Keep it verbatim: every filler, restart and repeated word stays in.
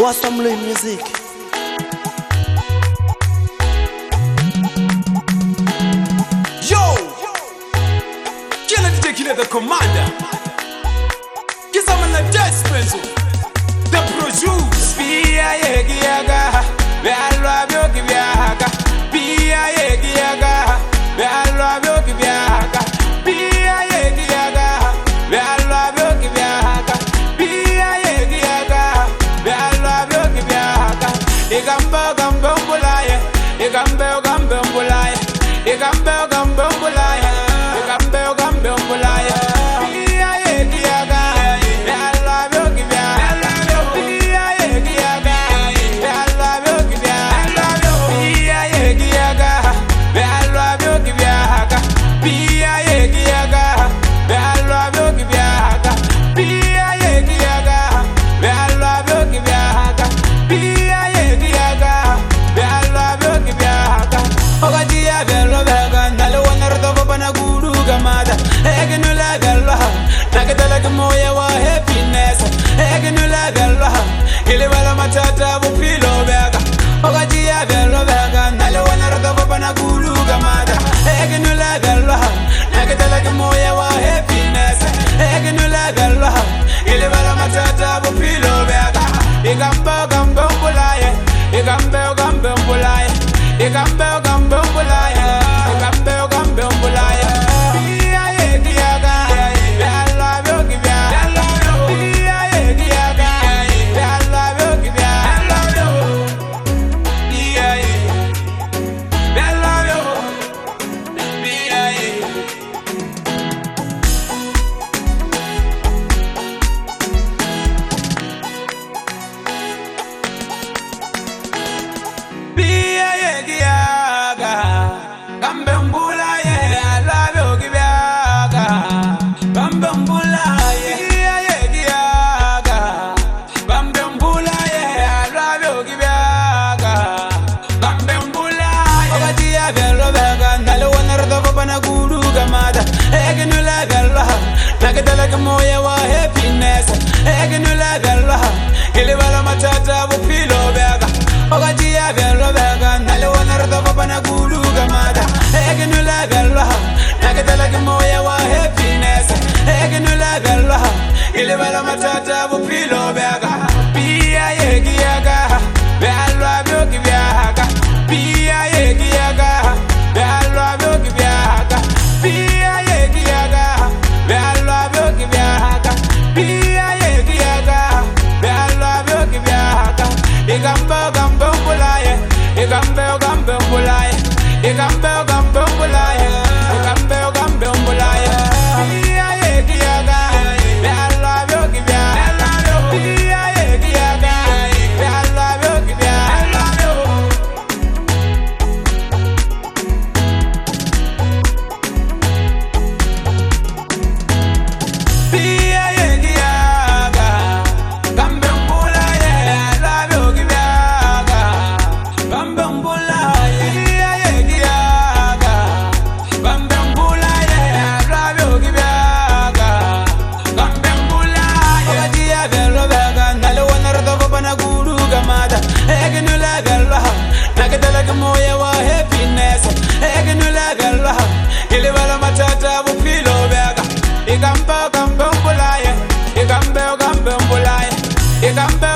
Assembly music. Yo! Killer D J Killer the commander. Kiss I'm in the death pencil. The produce. Pia yegiaga. Be alwa byoki byaka. Pia yegiaga. Be alwa byoki byaka. Pia yegiaga. Be alwa byoki byaka. Pia yegiaga. Be alwa byoki byaka. Igamba gamba mbulaye. Igamba gamba mbulaye. Igambe gambe mbulaye, igambe gambe mbulaye. Pia yegiaga, be Allah byoki bya. Pia yegiaga, be Allah byoki bya. Pia yegiaga, be Allah byoki bya. Pia yegiaga, be Allah byoki bya. Pia yegiaga, be Allah byoki bya. Pia yegiaga, be Allah byoki bya. Ogajiya bello bega nalo wanardo bana guru gamada egnu la bello nagadala moya wa happiness egnu la bello ile wala matata bu pilo bega ogajiya bello bega nalo wanardo bana guru gamada egnu la bello nagadala moya wa happiness egnu la bello ile wala matata bu pilo bega igamba gamba mbulaye igamba gamba mbulaye Igambe gambe mbulaye, igambe gambe mbulaye. Pia yegiaga, be Allah byoki bya. Pia yegiaga, be Allah byoki bya. Pia ye, be Allah byo. Pia ye. Pia yegiaga, gambe mbulaye, Allah byoki byaga. Gambe mbulaye, pia yegiaga, gambe mbulaye, Allah byoki byaga. Gambe mbulaye, ogajiya bello bega, nalo wanardo bana guru gamada. Egnu la bello, nagadala moya wa happiness. Egnu la bello, ile wala matata bu pilo bega. Ogajiya bello bega, nalo wanardo bana guru gamada. Egnu la bello, nagadala moya wa happiness. Egnu la bello, ile wala matata bu pilo bega. Pia yegiaga, be Allah byoki byaga. Pia yegiaga, be Allah byoki byaga. Pia yegiaga, be Allah byoki byaga. Pia yegiaga, be Allah byoki byaga. Igamba gamba mbulaye, igambe gambe mbulaye, igambe gambe mbulaye, igambe gambe mbulaye. Pia yegiaga, be Allah byoki byaga. Pia yegiaga, be Allah byoki byaga. Pia yegiaga, gambe mbulaye, Allah byoki byaga. Gambe mbulaye, pia yegiaga, gambe mbulaye, Allah byoki byaga. Gambe mbulaye, ogajiya bello bega, nalo wanardo bana guru gamada. Egnu la bello, nagadala moya wa happiness. Egnu la bello, ile wala matata bu pilo bega. Igambe gambe mbulaye, igambe gambe mbulaye, igambe